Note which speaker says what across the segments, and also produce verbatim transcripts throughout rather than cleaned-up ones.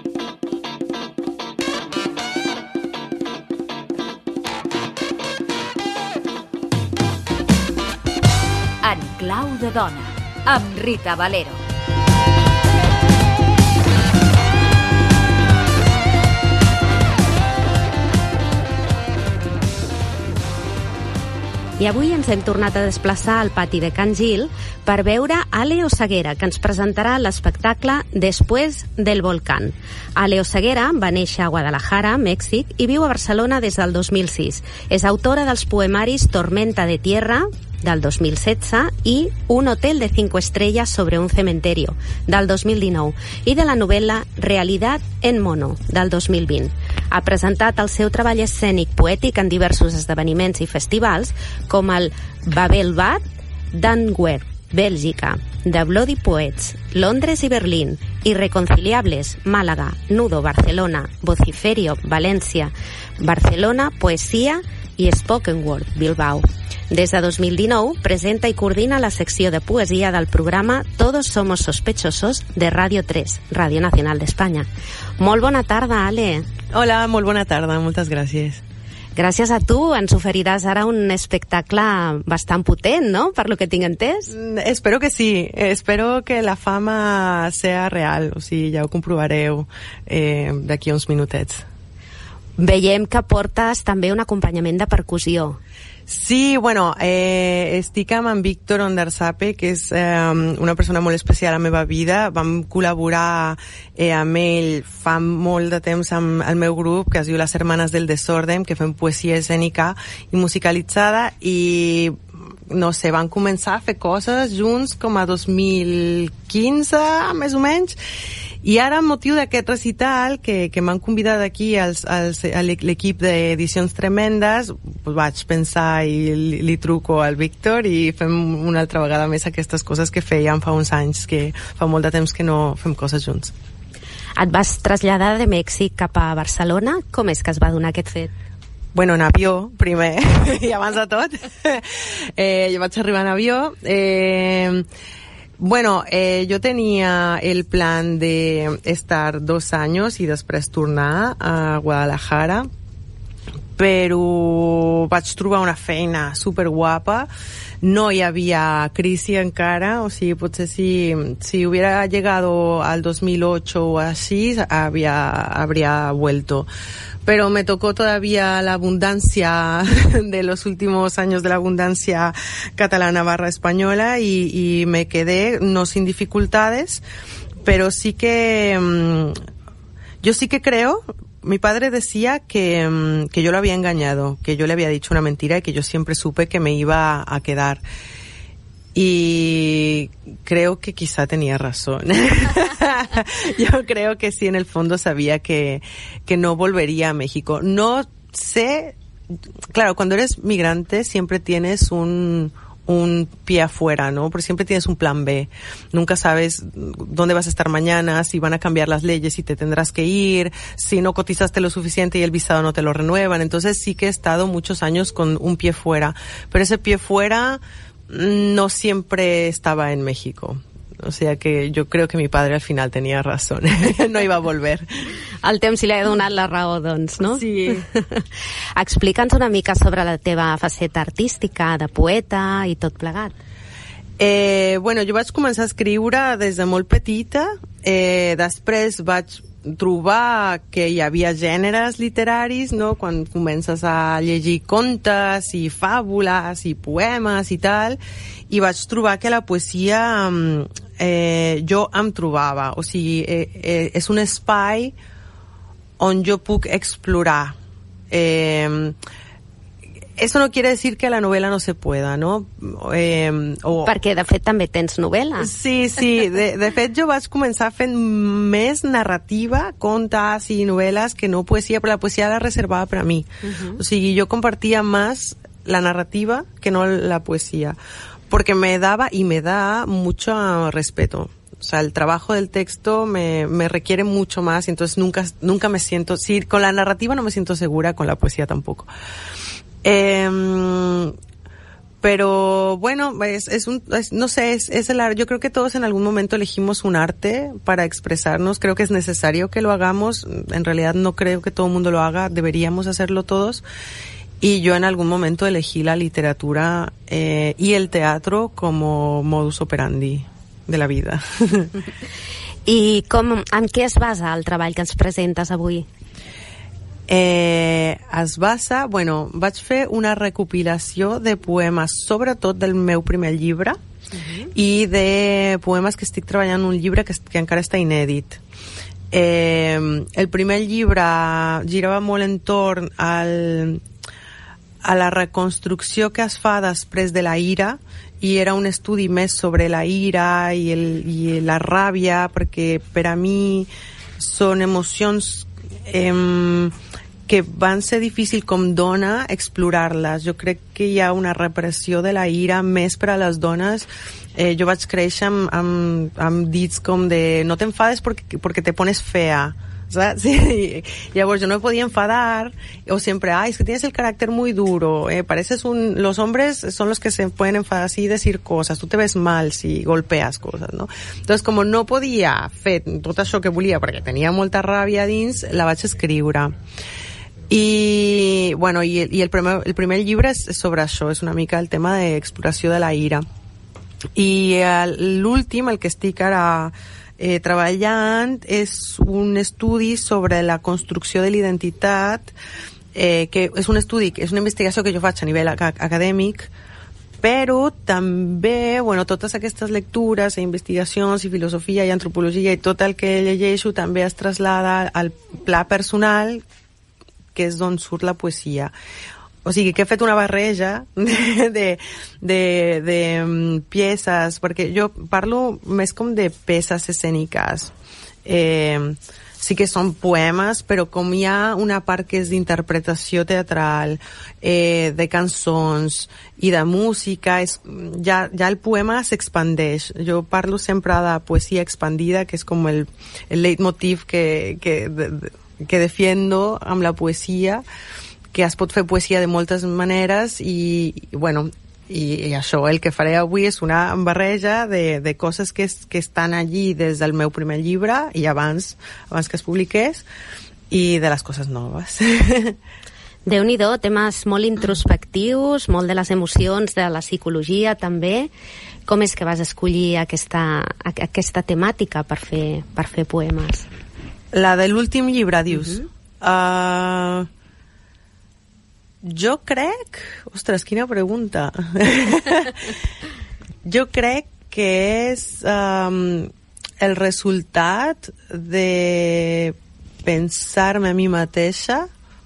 Speaker 1: En clau de dona, amb Rita Valero.
Speaker 2: I avui ens hem tornat a desplaçar al pati de Can Gil per veure Ale Oseguera, que ens presentarà l'espectacle Después del volcán. Ale Oseguera va néixer a Guadalajara, Mèxic, i viu a Barcelona des del dos mil sis. És autora dels poemaris Tormenta de tierra, del dos mil setze, i Un hotel de cinco estrellas sobre un cementerio, del dos mil dinou, i de la novel·la Realidad en mono, del dos mil vint. Ha presentat el seu treball escènic poètic en diversos esdeveniments i festivals, com el Babel Bad d'Antwerp, Bèlgica, The Bloody Poets, Londres i Berlín, Irreconciliables, Màlaga, Nudo, Barcelona, Vociferio, València, Barcelona, Poesia i Spoken Word, Bilbao. Des de dos mil dinou presenta i coordina la secció de poesia del programa Todos somos sospechosos de Radio tres, Ràdio Nacional d'Espanya. Molt bona tarda, Ale.
Speaker 3: Hola, molt bona tarda, moltes gràcies.
Speaker 2: Gràcies a tu ens oferiràs ara un espectacle bastant potent, no?, per lo que tinc entès.
Speaker 3: Mm, espero que sí, espero que la fama sea real, o sigui, ja ho comprovareu eh, d'aquí uns minutets.
Speaker 2: Veiem que portes també un acompanyament de percussió.
Speaker 3: Sí, bueno, eh, estic amb en Víctor Ondarzape, que és eh, una persona molt especial a la meva vida. Vam col·laborar eh, amb ell fa molt de temps amb el meu grup, que es diu Les Hermanes del Desorden, que fem poesia escènica i musicalitzada, i no sé, van començar a fer coses junts com a dos mil quinze, més o menys. I ara, amb motiu d'aquest recital, que, que m'han convidat aquí als, als, a l'equip d'Edicions Tremendes, pues vaig pensar i li, li truco al Víctor i fem una altra vegada més aquestes coses que fèiem fa uns anys, que fa molt de temps que no fem coses junts.
Speaker 2: Et vas traslladar de Mèxic cap a Barcelona? Com és que es va donar aquest fet?
Speaker 3: Bueno, en avió, primer, i abans de tot. eh, jo vaig arribar en avió. Eh, Bueno, eh, yo tenía el plan de estar dos años y després tornar a Guadalajara, però vaig trobar una feina superguapa, no hi havia crisi encara, o sigui, potser si, si hubiera llegado al dos mil ocho o así, había, habría vuelto. Pero me tocó todavía la abundancia de los últimos años de la abundancia catalana barra española y, y me quedé, no sin dificultades, pero sí que, um, yo sí que creo, mi padre decía que, um, que yo lo había engañado, que yo le había dicho una mentira y que yo siempre supe que me iba a quedar. Y creo que quizá tenía razón. Yo creo que sí, en el fondo sabía que, que no volvería a México. No sé, claro, cuando eres migrante siempre tienes un, un pie afuera, ¿no? Porque siempre tienes un plan B. Nunca sabes dónde vas a estar mañana, si van a cambiar las leyes y te tendrás que ir, si no cotizaste lo suficiente y el visado no te lo renuevan. Entonces sí que he estado muchos años con un pie fuera. Pero ese pie fuera no siempre estaba en México. O sea que yo creo que mi padre al final tenía razón. No iba a volver.
Speaker 2: El temps li ha donat la raó, doncs, no?
Speaker 3: Sí.
Speaker 2: Explica'ns una mica sobre la teva faceta artística, de poeta i tot plegat.
Speaker 3: Eh, bueno, jo vaig començar a escriure des de molt petita. Eh, després vaig trobar que hi havia gèneres literaris, no?, quan comences a llegir contes i fàbules i poemes i tal, i vaig trobar que la poesia eh, jo em trobava, o sigui, eh, eh, és un espai on jo puc explorar. Eh, Eso no quiere decir que la novela no se pueda, no? Eh, o...
Speaker 2: Perquè, de fet, també tens novel·la.
Speaker 3: Sí, sí. De, de fet, jo vaig començar fent més narrativa, contes i novel·les que no poesia, però la poesia la reservava per a mi. Uh-huh. O sigui, jo compartia més la narrativa que no la poesía, porque me daba y me da mucho respeto. O sea, el trabajo del texto me, me requiere mucho más y entonces nunca, nunca me siento... Sí, con la narrativa no me siento segura, con la poesía tampoco. Eh, Pero bueno, es, es un, es, no sé, es, es el arte. Yo creo que todos en algún momento elegimos un arte para expresarnos. Creo que es necesario que lo hagamos. En realidad no creo que todo el mundo lo haga. Deberíamos hacerlo todos. Y yo en algún momento elegí la literatura eh, y el teatro como modus operandi de la vida.
Speaker 2: I com, en què es basa el treball que ens presentes avui?
Speaker 3: Eh, es basa, bueno, vaig fer una recopilació de poemes, sobretot del meu primer llibre, uh-huh. i de poemes que estic treballant en un llibre que, que encara està inèdit. Eh, el primer llibre girava molt entorn al, a la reconstrucció que es fa després de la ira, i era un estudi més sobre la ira i, el, i la ràbia, perquè per a mi són emocions eh, que van ser difícil com dona explorar-les. Jo crec que hi ha una repressió de la ira més per a les dones. Eh, jo vaig créixer amb, amb, amb dits com de no t'enfades porque, porque te pones fea. ¿Sabes? Sí. Llavors yo no me podía enfadar, o siempre, ay, es que tienes el carácter muy duro, eh, pareces un, los hombres son los que se pueden enfadar así y decir cosas, tú te ves mal si golpeas cosas, no? Entonces, como no podia fer tot això que volia perquè tenia molta ràbia dins, la vaig escriure. I, bueno, i, i el, primer, el primer llibre és sobre això, és una mica el tema d'exploració de la ira. I l'últim, el que estic ara eh, treballant, és un estudi sobre la construcció de l'identitat, eh, que és un estudi, és una investigació que jo faig a nivell ac acadèmic, però també, bueno, totes aquestes lectures i investigacions i filosofia i antropologia i tot el que llegeixo també es traslada al pla personal, que és d'on surt la poesia. O sigui, que he fet una barreja de, de, de, de um, peces, perquè jo parlo més com de peces escèniques. Eh, sí que són poemes, però com hi ha una part que és d'interpretació teatral, eh, de cançons i de música, és, ja, ja el poema s'expandeix. Jo parlo sempre de poesia expandida, que és com el, el leitmotiv que, que, de, de, que defiendo amb la poesia, que es pot fer poesia de moltes maneres i, bueno, i, i això, el que faré avui és una barreja de, de coses que, es, que estan allí des del meu primer llibre i abans, abans que es publiqués, i de les coses noves.
Speaker 2: Déu-n'hi-do, temes molt introspectius, molt de les emocions, de la psicologia també. Com és que vas escollir aquesta, aquesta temàtica per fer, per fer poemes?
Speaker 3: La de l'últim llibre, dius? Uh-huh. uh, jo crec... Ostres, quina pregunta. Jo crec que és um, el resultat de pensar-me a mi mateixa.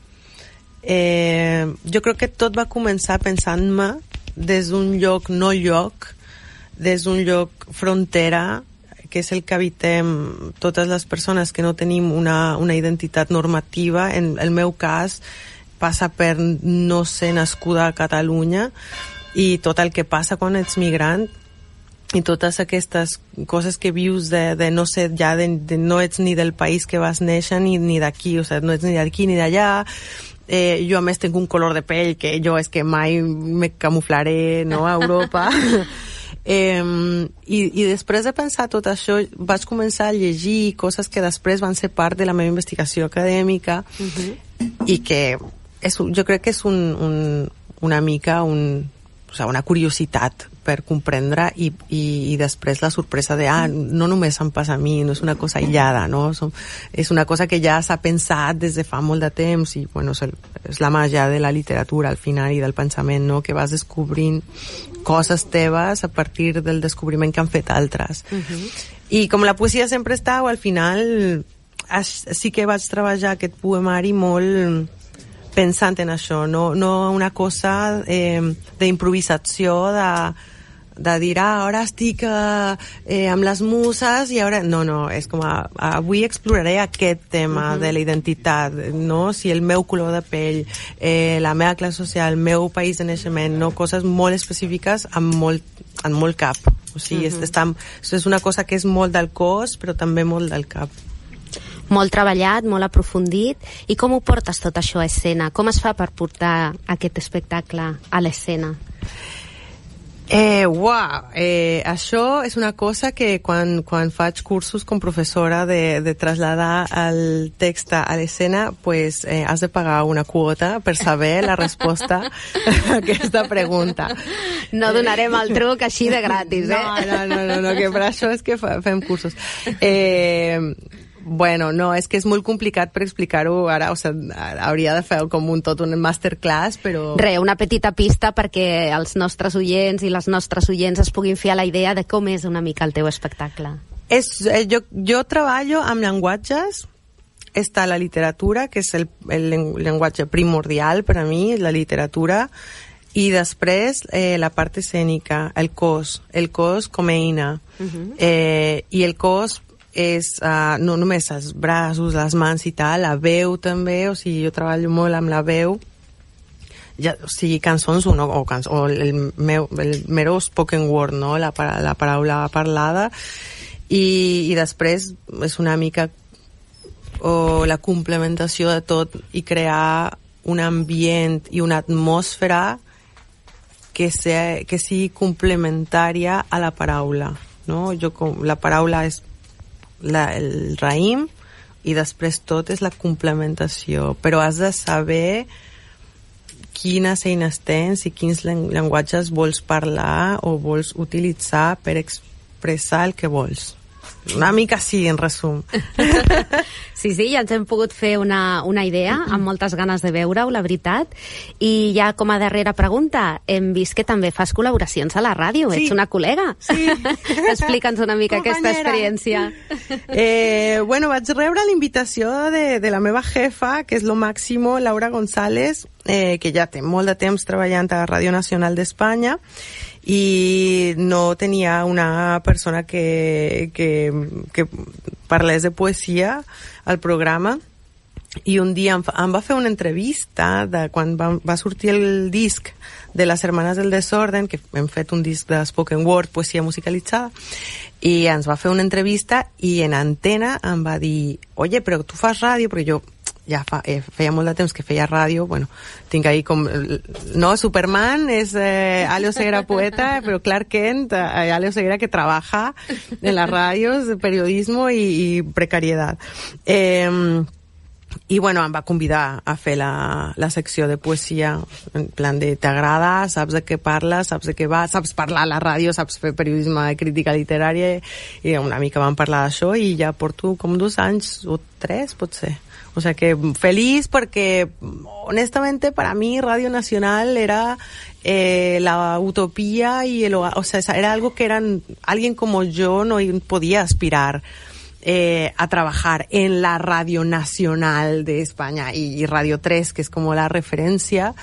Speaker 3: Eh, jo crec que tot va començar pensant-me des d'un lloc no lloc, des d'un lloc frontera, que és el que habitem totes les persones que no tenim una, una identitat normativa. En el meu cas passa per no ser nascuda a Catalunya, i tot el que passa quan ets migrant i totes aquestes coses que vius de, de no ser ja de, de, no ets ni del país que vas néixer ni, ni d'aquí, o sigui, no ets ni d'aquí ni d'allà. Eh, jo a més tinc un color de pell que jo és que mai me camuflaré, no, a Europa. Eh, i, i després de pensar tot això vaig començar a llegir coses que després van ser part de la meva investigació acadèmica. Uh-huh. I que és, jo crec que és un, un, una mica un, o sigui, una curiositat per comprendre i, i, i després la sorpresa de ah, no només em passa a mi, no és una cosa aïllada, no? Som, és una cosa que ja s'ha pensat des de fa molt de temps i bueno, és, el, és la màgia de la literatura al final i del pensament, no? Que vas descobrint coses teves a partir del descobriment que han fet altres. Uh-huh. I com la poesia sempre està, al final sí que vaig treballar aquest poemari molt pensant en això, no, no una cosa eh, d'improvisació, de, de dir, ah, ara estic eh, amb les muses i ara... No, no, és com, a, avui exploraré aquest tema uh-huh. de la identitat, no? Si el meu color de pell, eh, la meva classe social, el meu país de naixement, no? Coses molt específiques amb molt, amb molt cap. O sigui, uh-huh. és, està, és una cosa que és molt del cos, però també molt del cap.
Speaker 2: Molt treballat, molt aprofundit. I com ho portes tot això a escena? Com es fa per portar aquest espectacle a l'escena?
Speaker 3: Eh, uau, eh, això és una cosa que quan, quan faig cursos com professora de, de traslladar el text a l'escena, pues, eh, has de pagar una quota per saber la resposta a aquesta pregunta.
Speaker 2: No donarem el truc així de gratis, eh?
Speaker 3: No, no, no, no, no, que per això és que fa, fem cursos. Eh... Bueno, no, és que és molt complicat per explicar-ho ara, o sigui, hauria de fer com un tot un masterclass, però...
Speaker 2: Re, una petita pista perquè els nostres oients i les nostres oients es puguin fer a la idea de com és una mica el teu espectacle.
Speaker 3: És, eh, jo, jo treballo amb llenguatges, està la literatura, que és el, el llenguatge primordial per a mi, la literatura, i després eh, la part escènica, el cos, el cos com a eina, uh-huh. eh, i el cos és uh, no només els braços, les mans i tal, la veu també, o sigui, jo treballo molt amb la veu, ja, o sigui, cançons o, no, o, canç o el meu el mero spoken word, no? la, la paraula parlada, i, i després és una mica o la complementació de tot i crear un ambient i una atmosfera que, sea, que sigui complementària a la paraula, no? Jo, com, la paraula és La, el raïm i després tot és la complementació, però has de saber quines eines tens i quins llenguatges vols parlar o vols utilitzar per expressar el que vols. Una mica sí, en resum.
Speaker 2: Sí, sí, ja ens hem pogut fer una, una idea, amb moltes ganes de veure-ho, la veritat. I ja com a darrera pregunta, hem vist que també fas col·laboracions a la ràdio, sí. Ets una col·lega.
Speaker 3: Sí.
Speaker 2: Explica'ns una mica
Speaker 3: Compañera.
Speaker 2: Aquesta experiència.
Speaker 3: Eh, bueno, vaig rebre la invitació de, de la meva jefa, que és lo màximo, Laura González, eh, que ja té molt de temps treballant a Ràdio Nacional d'Espanya, i no tenia una persona que, que, que parlés de poesia al programa, i un dia em, em va fer una entrevista de quan va, va sortir el disc de les Hermanes del Desorden, que hem fet un disc de spoken word, poesia musicalitzada, i ens va fer una entrevista i en antena em va dir, oye, però tu fas ràdio, perquè jo ja fa, eh, feia molt de temps que feia ràdio, bueno, tinc ahí com, no, Superman és eh, Ale Oseguera poeta, però Clark Kent, eh, Ale Oseguera que trabaja en las radios, periodismo y, y precariedad. Eh, i bueno, em va convidar a fer la, la secció de poesia, en plan de t'agrada, saps de què parles, saps de què va, saps parlar a la ràdio, saps fer periodisme de crítica literària, i una mica vam parlar d'això, i ja porto com dos anys o tres, potser. O sea que feliz porque honestamente para mí Radio Nacional era eh, la utopía y el, o sea, era algo que eran alguien como yo no podía aspirar eh, a trabajar en la Radio Nacional de España y, y Radio tres, que es como la referencia.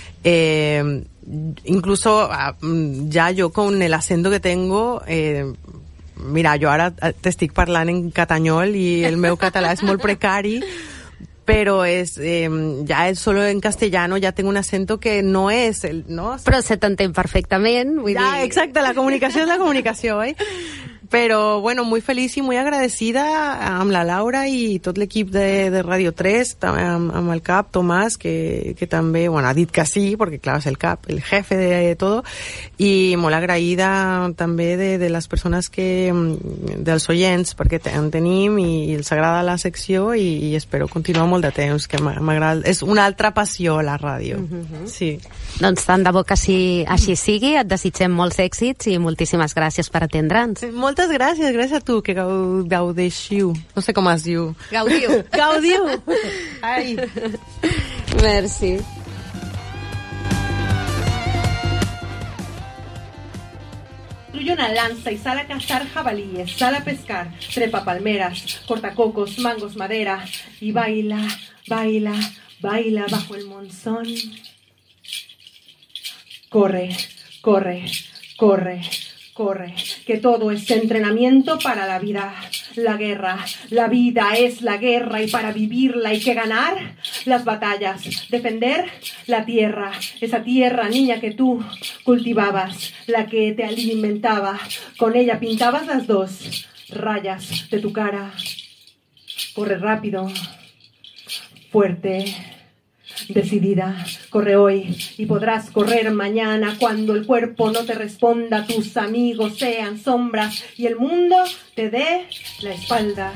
Speaker 3: Eh, incluso ya yo con el acento que tengo, eh, mira, jo ara t'estic parlant en catanyol i el meu català és molt precari, pero es eh, ya es solo en castellano, ya tengo un acento que no es el, ¿no?
Speaker 2: Però se t'entén perfectament, vull
Speaker 3: ya,
Speaker 2: dir...
Speaker 3: exacte, la comunicació és la comunicació, eh? Pero bueno, muy feliz y muy agradecida amb la Laura i tot l'equip de, de Radio tres, amb, amb el cap, Tomàs, que, que també, bueno, ha dit que sí, perquè clar, és el cap, el jefe de tot, i molt agraïda també de, de les persones que, dels oients, perquè en tenim i, i els agrada la secció, i, i espero continuar molt de temps, que m'agrada, és una altra passió la ràdio. Mm-hmm. Sí.
Speaker 2: Doncs tant de bo que així, així sigui, et desitgem molts èxits i moltíssimes gràcies per atendre'ns.
Speaker 3: Moltes gràcies, gràcies a tu, que gaudeixiu. No sé com es diu.
Speaker 2: Gaudiu.
Speaker 3: Gaudiu. Ai.
Speaker 2: Merci.
Speaker 4: Construye una lanza y sale a cazar jabalíes, sale a pescar, trepa palmeras, corta cocos, mangos, madera, y baila, baila, baila bajo el monzón. Corre, corre, corre, corre, que todo es entrenamiento para la vida. La guerra, la vida es la guerra, y para vivirla hay que ganar las batallas, defender la tierra, esa tierra, niña, que tú cultivabas, la que te alimentaba, con ella pintabas las dos rayas de tu cara. Corre rápido, fuerte, Decidida, corre hoy y podrás correr mañana cuando el cuerpo no te responda, tus amigos sean sombras y el mundo te dé la espalda.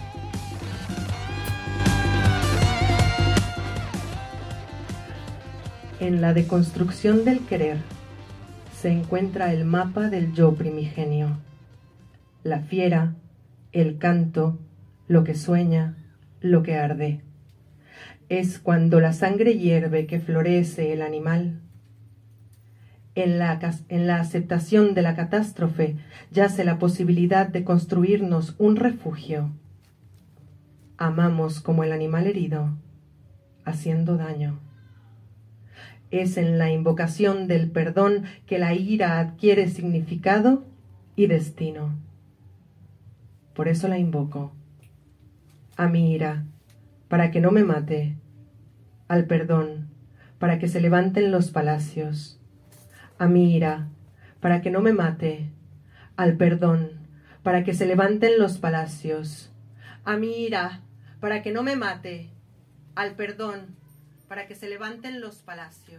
Speaker 4: En la deconstrucción del querer se encuentra el mapa del yo primigenio, la fiera, el canto, lo que sueña, lo que arde. Es cuando la sangre hierve que florece el animal. En la, en la aceptación de la catástrofe yace la posibilidad de construirnos un refugio. Amamos como el animal herido, haciendo daño. Es en la invocación del perdón que la ira adquiere significado y destino. Por eso la invoco. A mi ira, para que no me mate. Al perdón, para que se levanten los palacios. A mi ira, para que no me mate. Al perdón, para que se levanten los palacios. A mi ira, para que no me mate. Al perdón, para que se levanten los palacios.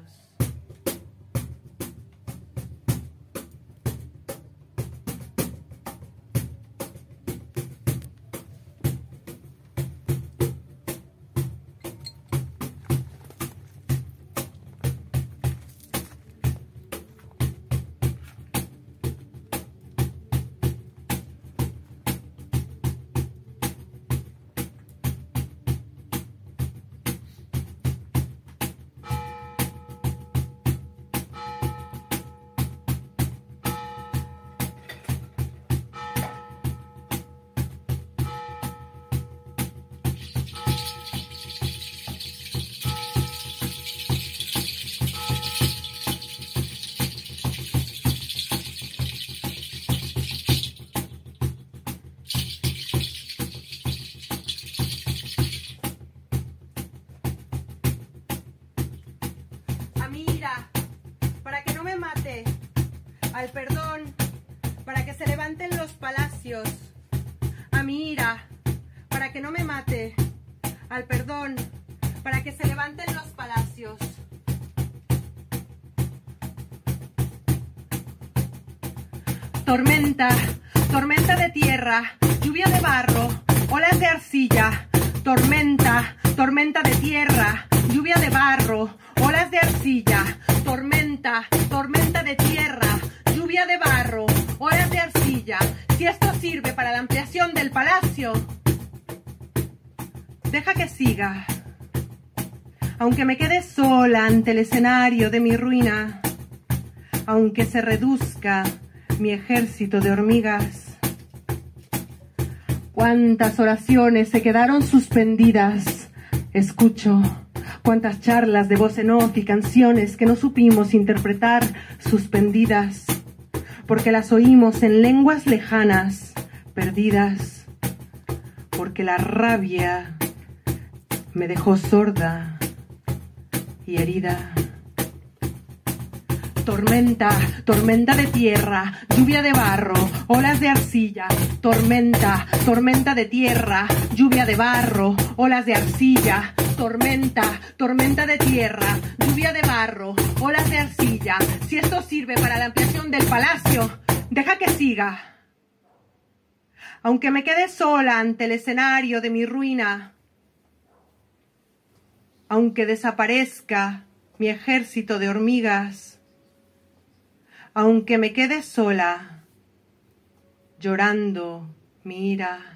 Speaker 4: Al perdón, para que se levanten los palacios. A mi ira, para que no me mate. Al perdón, para que se levanten los palacios. Tormenta, tormenta de tierra, lluvia de barro, olas de arcilla. Tormenta, tormenta de tierra, lluvia de barro, olas de arcilla. Tormenta, tormenta de tierra, lluvia de barro, olas de arcilla. Si esto sirve para la ampliación del palacio, deja que siga. Aunque me quede sola ante el escenario de mi ruina, aunque se reduzca mi ejército de hormigas. Cuántas oraciones se quedaron suspendidas. Escucho cuántas charlas de voz en off y canciones que no supimos interpretar suspendidas, porque las oímos en lenguas lejanas, perdidas, porque la rabia me dejó sorda y herida. Tormenta, tormenta de tierra, lluvia de barro, olas de arcilla. Tormenta, tormenta de tierra, lluvia de barro, olas de arcilla. Tormenta, tormenta de tierra, lluvia de barro, olas de arcilla. Si esto sirve para la ampliación del palacio, deja que siga. Aunque me quede sola ante el escenario de mi ruina, aunque desaparezca mi ejército de hormigas, aunque me quede sola, llorando mi ira.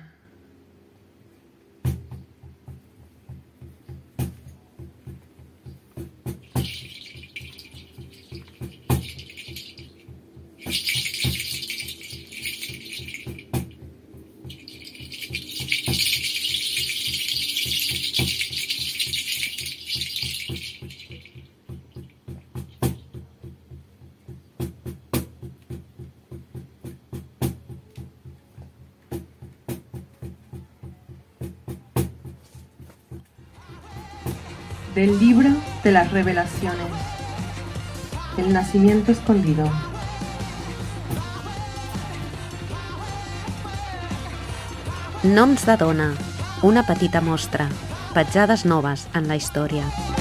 Speaker 4: Del libro de las revelaciones, el nacimiento escondido.
Speaker 2: Noms de dona, una petita mostra, petjades noves en la història.